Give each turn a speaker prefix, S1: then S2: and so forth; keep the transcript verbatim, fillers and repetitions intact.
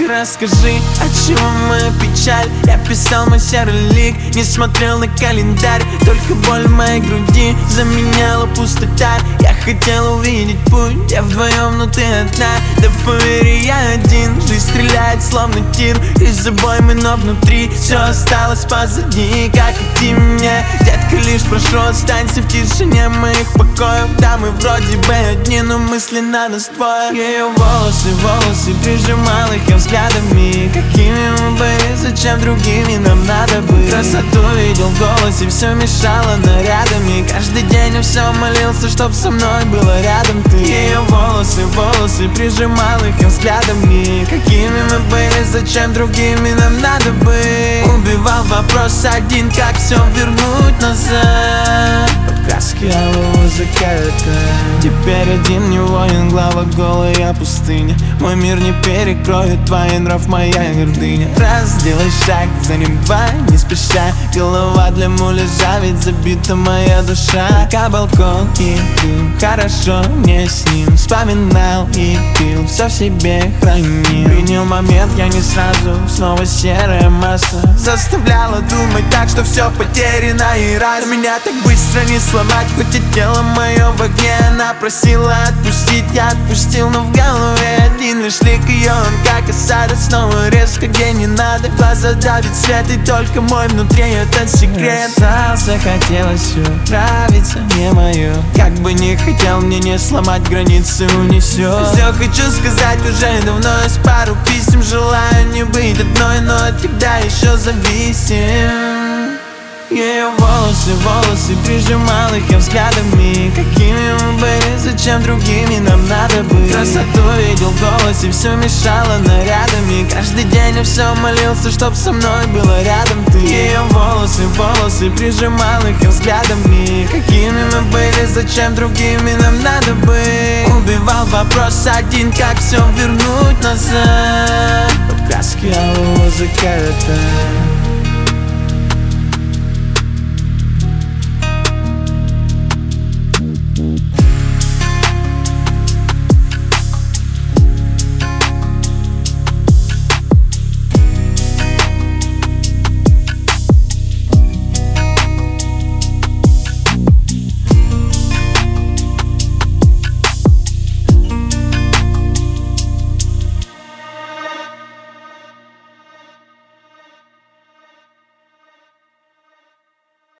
S1: расскажи, отчего моя печаль? Я писал мой серый лик, не смотрел на календарь. Только боль в моей груди заменяла пустота. Я хотел увидеть путь, я вдвоем, но ты одна. Да поверь, я один, жизнь стреляет словно тир из обоймы, но внутри все осталось позади. Как идти мне, детка, лишь прошу, останься в тишине моих покоев. Да, мы вроде бы одни, но мысленно нас двое. Ее волосы, волосы, прижимал их я взглядами. Какими мы были, зачем другими нам надо быть? Красоту видел в голосе, все мешало нарядами. Каждый день я все молился, чтоб со мной было рядом ты. Ее волосы, волосы, прижимал их я взглядами. Какими мы были, зачем другими нам надо быть? Убивал вопрос один, как все вернуть назад. Подкраски алого заката. Теперь один не воин, глава голая пустыня. Мой мир не перекроет твои нрав, моя гордыня. Раз, делай шаг, за ним два, не спеша. Голова для муляжа, ведь забита моя душа. Пока балкон и дым, хорошо мне с ним. Вспоминал и пил, все в себе хранил. Принял момент, я не сразу, снова серая масса заставляла думать так, что все потеряно и раз. Меня так быстро не сломать, хоть и тело мое в огне. Она просила отпустить, я отпустил, но в голове один лишь лик ее. Он как осада, снова резко, где не надо. Глаза давит свет, и только мой внутри этот секрет. Остался, хотелось все, нравится не мое. Как бы не хотел, мне не сломать, границы унесет. Все хочу сказать уже давно, из пару писем. Желаю не быть одной, но от тебя еще зависим. Ее волосы, волосы, прижимал их я взглядами. Какими мы были, зачем другими нам надо быть? Красоту видел в голосе, все мешало нарядами. Каждый день я все молился, чтоб со мной было рядом ты. Ее волосы, волосы, прижимал их я взглядами. Какими мы были, зачем другими нам надо быть? Убивал вопрос один, как все вернуть назад. Подкраски алого заката.